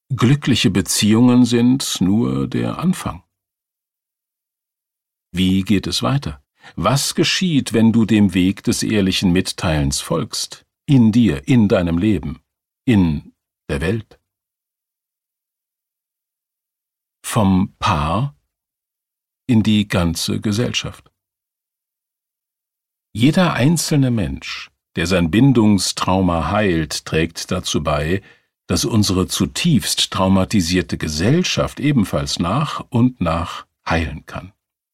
Glückliche Beziehungen sind nur der Anfang. Wie geht es weiter? Was geschieht, wenn du dem Weg des ehrlichen Mitteilens folgst? In dir, in deinem Leben, in der Welt. Vom Paar in die ganze Gesellschaft. Jeder einzelne Mensch, der sein Bindungstrauma heilt, trägt dazu bei, dass unsere zutiefst traumatisierte Gesellschaft ebenfalls nach und nach heilen kann.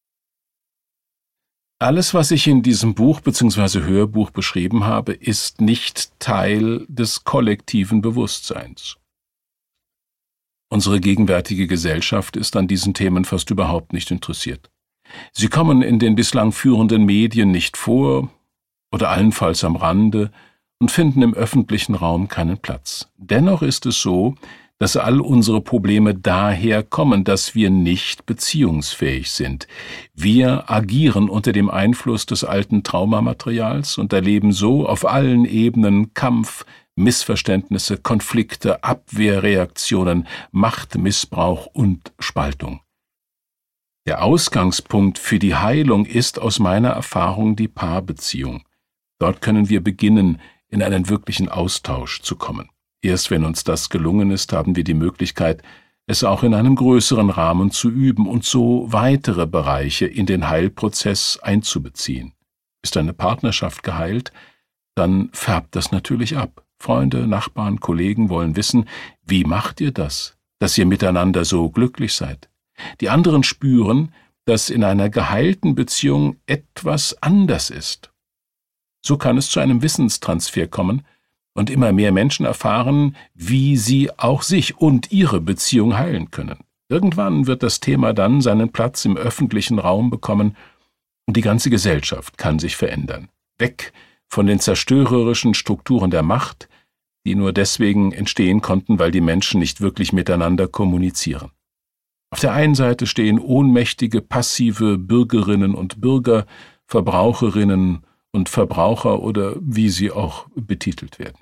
Alles, was ich in diesem Buch bzw. Hörbuch beschrieben habe, ist nicht Teil des kollektiven Bewusstseins. Unsere gegenwärtige Gesellschaft ist an diesen Themen fast überhaupt nicht interessiert. Sie kommen in den bislang führenden Medien nicht vor oder allenfalls am Rande und finden im öffentlichen Raum keinen Platz. Dennoch ist es so, dass all unsere Probleme daher kommen, dass wir nicht beziehungsfähig sind. Wir agieren unter dem Einfluss des alten Traumamaterials und erleben so auf allen Ebenen Kampf, Missverständnisse, Konflikte, Abwehrreaktionen, Machtmissbrauch und Spaltung. Der Ausgangspunkt für die Heilung ist aus meiner Erfahrung die Paarbeziehung. Dort können wir beginnen, in einen wirklichen Austausch zu kommen. Erst wenn uns das gelungen ist, haben wir die Möglichkeit, es auch in einem größeren Rahmen zu üben und so weitere Bereiche in den Heilprozess einzubeziehen. Ist eine Partnerschaft geheilt, dann färbt das natürlich ab. Freunde, Nachbarn, Kollegen wollen wissen, wie macht ihr das, dass ihr miteinander so glücklich seid? Die anderen spüren, dass in einer geheilten Beziehung etwas anders ist. So kann es zu einem Wissenstransfer kommen und immer mehr Menschen erfahren, wie sie auch sich und ihre Beziehung heilen können. Irgendwann wird das Thema dann seinen Platz im öffentlichen Raum bekommen und die ganze Gesellschaft kann sich verändern. Weg von den zerstörerischen Strukturen der Macht, die nur deswegen entstehen konnten, weil die Menschen nicht wirklich miteinander kommunizieren. Auf der einen Seite stehen ohnmächtige, passive Bürgerinnen und Bürger, Verbraucherinnen und Verbraucher oder wie sie auch betitelt werden.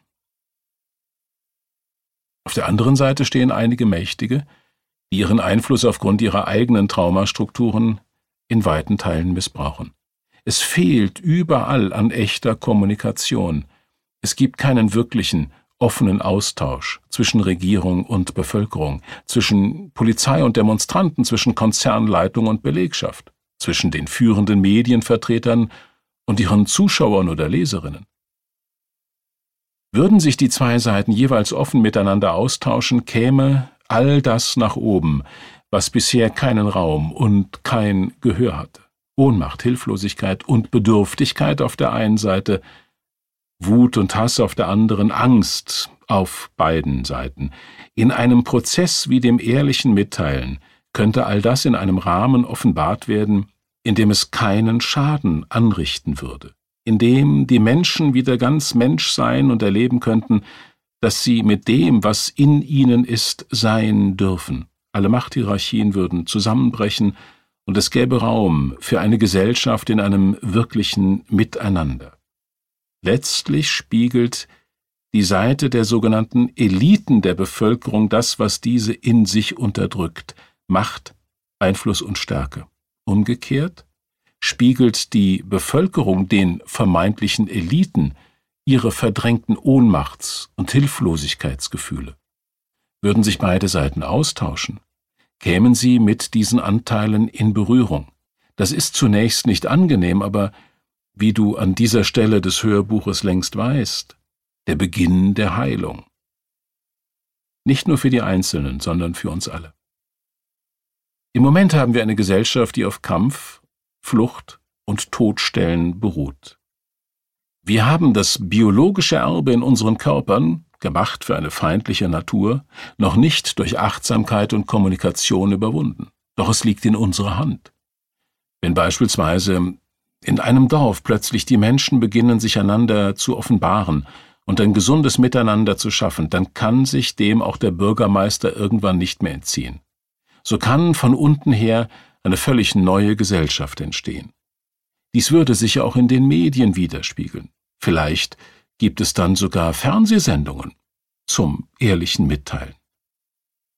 Auf der anderen Seite stehen einige Mächtige, die ihren Einfluss aufgrund ihrer eigenen Traumastrukturen in weiten Teilen missbrauchen. Es fehlt überall an echter Kommunikation. Es gibt keinen wirklichen, offenen Austausch zwischen Regierung und Bevölkerung, zwischen Polizei und Demonstranten, zwischen Konzernleitung und Belegschaft, zwischen den führenden Medienvertretern und ihren Zuschauern oder Leserinnen. Würden sich die zwei Seiten jeweils offen miteinander austauschen, käme all das nach oben, was bisher keinen Raum und kein Gehör hatte. Ohnmacht, Hilflosigkeit und Bedürftigkeit auf der einen Seite, Wut und Hass auf der anderen, Angst auf beiden Seiten. In einem Prozess wie dem ehrlichen Mitteilen könnte all das in einem Rahmen offenbart werden, in dem es keinen Schaden anrichten würde, in dem die Menschen wieder ganz Mensch sein und erleben könnten, dass sie mit dem, was in ihnen ist, sein dürfen. Alle Machthierarchien würden zusammenbrechen und es gäbe Raum für eine Gesellschaft in einem wirklichen Miteinander. Letztlich spiegelt die Seite der sogenannten Eliten der Bevölkerung das, was diese in sich unterdrückt: Macht, Einfluss und Stärke. Umgekehrt spiegelt die Bevölkerung den vermeintlichen Eliten ihre verdrängten Ohnmachts- und Hilflosigkeitsgefühle. Würden sich beide Seiten austauschen, kämen sie mit diesen Anteilen in Berührung. Das ist zunächst nicht angenehm, aber wie du an dieser Stelle des Hörbuches längst weißt, der Beginn der Heilung. Nicht nur für die Einzelnen, sondern für uns alle. Im Moment haben wir eine Gesellschaft, die auf Kampf, Flucht und Todstellen beruht. Wir haben das biologische Erbe in unseren Körpern, gemacht für eine feindliche Natur, noch nicht durch Achtsamkeit und Kommunikation überwunden. Doch es liegt in unserer Hand. Wenn beispielsweise in einem Dorf plötzlich die Menschen beginnen, sich einander zu offenbaren und ein gesundes Miteinander zu schaffen, dann kann sich dem auch der Bürgermeister irgendwann nicht mehr entziehen. So kann von unten her eine völlig neue Gesellschaft entstehen. Dies würde sich auch in den Medien widerspiegeln. Vielleicht gibt es dann sogar Fernsehsendungen zum ehrlichen Mitteilen.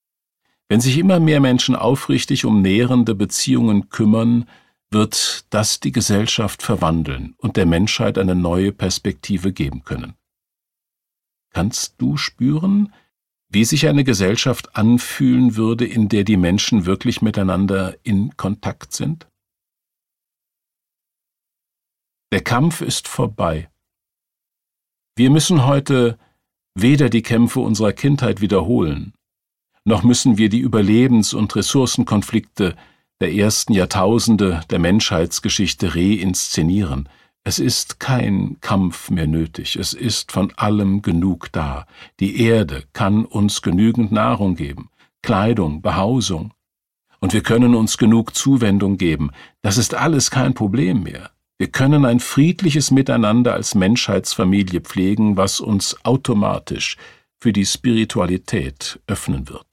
Wenn sich immer mehr Menschen aufrichtig um nährende Beziehungen kümmern, wird das die Gesellschaft verwandeln und der Menschheit eine neue Perspektive geben können. Kannst du spüren, wie sich eine Gesellschaft anfühlen würde, in der die Menschen wirklich miteinander in Kontakt sind? Der Kampf ist vorbei. Wir müssen heute weder die Kämpfe unserer Kindheit wiederholen, noch müssen wir die Überlebens- und Ressourcenkonflikte der ersten Jahrtausende der Menschheitsgeschichte reinszenieren. Es ist kein Kampf mehr nötig, es ist von allem genug da. Die Erde kann uns genügend Nahrung geben, Kleidung, Behausung. Und wir können uns genug Zuwendung geben. Das ist alles kein Problem mehr. Wir können ein friedliches Miteinander als Menschheitsfamilie pflegen, was uns automatisch für die Spiritualität öffnen wird.